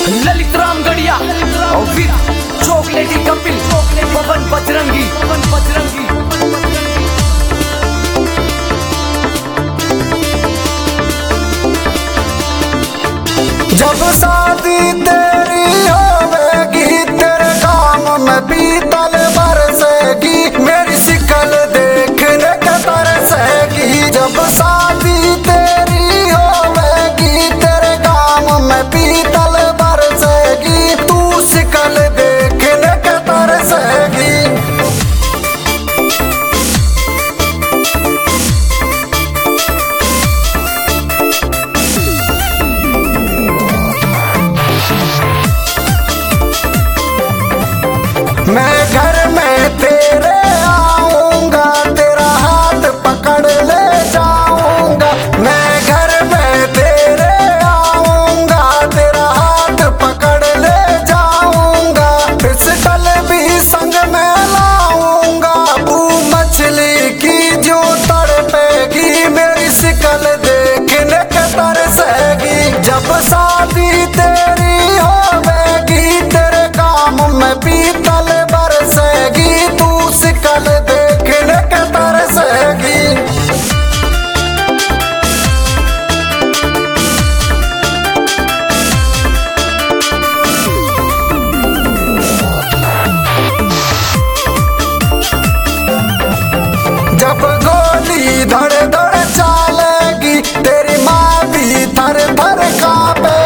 ललित राम गढ़िया और विद चॉकलेटी कपिल पवन बजरंगी जब शादी तेरी होवेगी तेरे काम में पीतल बरसेगी, मेरी शिक्ल देखने के तरसेगी। जब शादी तेरी होवेगी तेरे काम में पीतल बरसेगी, तू शिक्ल देखने के तरसेगी। मैं घर में तेरे आऊंगा, तेरा हाथ पकड़ ले जाऊंगा। मैं घर में तेरे आऊंगा, तेरा हाथ पकड़ ले जाऊंगा। पिस्टल भी संग में लाऊंगा, तू मछली की जो तड़पेगी, मेरी शिक्ल देखने के तरसेगी। जब शादी तेरी होवेगी तेरे काम में पीतल बरसेगी, तू शिक्ल देखने के तरसेगी। जब गोली धड़ धड़ चालेगी, तेरी माँ भी थर थर कांपे।